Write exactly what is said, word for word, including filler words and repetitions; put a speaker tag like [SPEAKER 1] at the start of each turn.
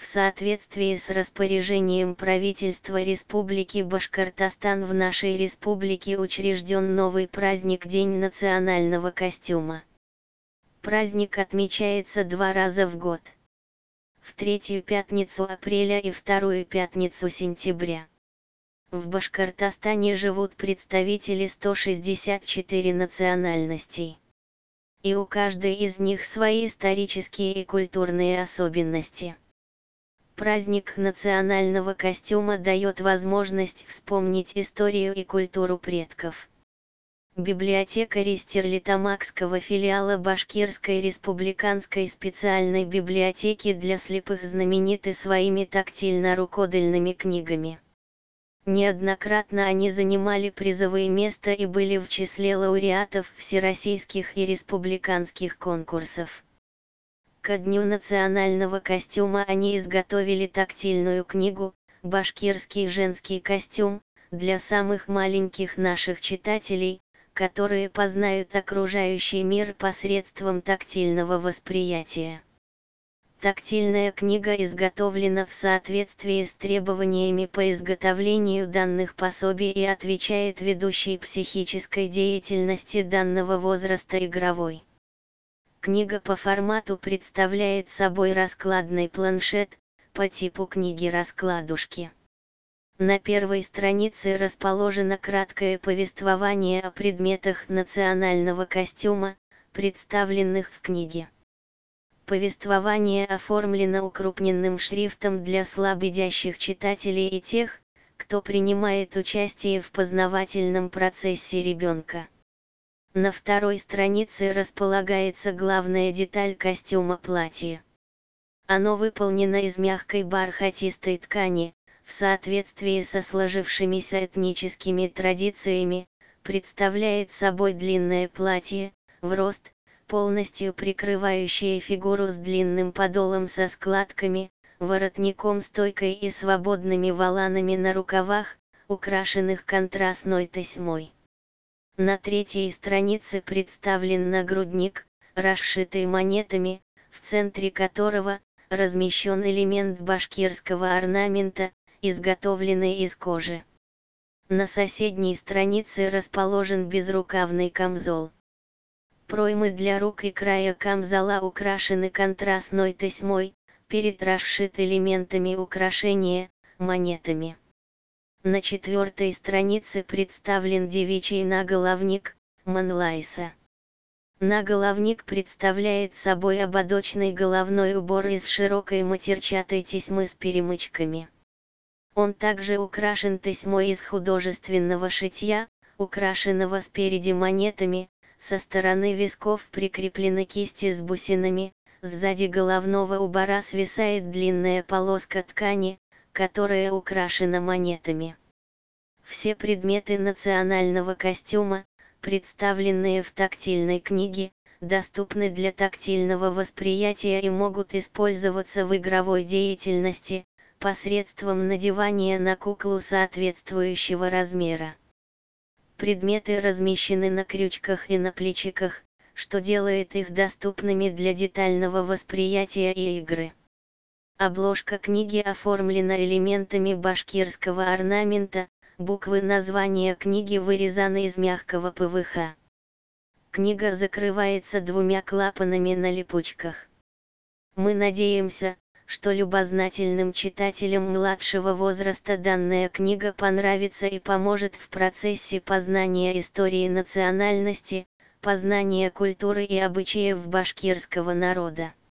[SPEAKER 1] соответствии с распоряжением правительства Республики Башкортостан в нашей республике учрежден новый праздник День национального костюма. Праздник отмечается два раза в год. В третью пятницу апреля и вторую пятницу сентября. В Башкортостане живут представители ста шестидесяти четырёх национальностей. И у каждой из них свои исторические и культурные особенности. Праздник национального костюма дает возможность вспомнить историю и культуру предков. Библиотекари Стерлитамакского филиала Башкирской республиканской специальной библиотеки для слепых знамениты своими тактильно-рукодельными книгами. Неоднократно они занимали призовые места и были в числе лауреатов всероссийских и республиканских конкурсов. Ко Дню национального костюма они изготовили тактильную книгу «Башкирский женский костюм» для самых маленьких наших читателей, которые познают окружающий мир посредством тактильного восприятия. Тактильная книга изготовлена в соответствии с требованиями по изготовлению данных пособий и отвечает ведущей психической деятельности данного возраста игровой. Книга по формату представляет собой раскладной планшет, по типу книги-раскладушки. На первой странице расположено краткое повествование о предметах национального костюма, представленных в книге. Повествование оформлено укрупненным шрифтом для слабовидящих читателей и тех, кто принимает участие в познавательном процессе ребенка. На второй странице располагается главная деталь костюма платья. Оно выполнено из мягкой бархатистой ткани, в соответствии со сложившимися этническими традициями, представляет собой длинное платье, в рост, полностью прикрывающее фигуру с длинным подолом со складками, воротником стойкой и свободными воланами на рукавах, украшенных контрастной тесьмой. На третьей странице представлен нагрудник, расшитый монетами, в центре которого размещен элемент башкирского орнамента, изготовленный из кожи. На соседней странице расположен безрукавный камзол. Проймы для рук и края камзола украшены контрастной тесьмой, перед расшит элементами украшения, монетами. На четвертой странице представлен девичий наголовник, манлайса. Наголовник представляет собой ободочный головной убор из широкой матерчатой тесьмы с перемычками. Он также украшен тесьмой из художественного шитья, украшенного спереди монетами, со стороны висков прикреплены кисти с бусинами, сзади головного убора свисает длинная полоска ткани, которая украшена монетами. Все предметы национального костюма, представленные в тактильной книге, доступны для тактильного восприятия и могут использоваться в игровой деятельности, посредством надевания на куклу соответствующего размера. Предметы размещены на крючках и на плечиках, что делает их доступными для детального восприятия и игры. Обложка книги оформлена элементами башкирского орнамента, буквы названия книги вырезаны из мягкого пэ вэ ха. Книга закрывается двумя клапанами на липучках. Мы надеемся, что любознательным читателям младшего возраста данная книга понравится и поможет в процессе познания истории национальности, познания культуры и обычаев башкирского народа.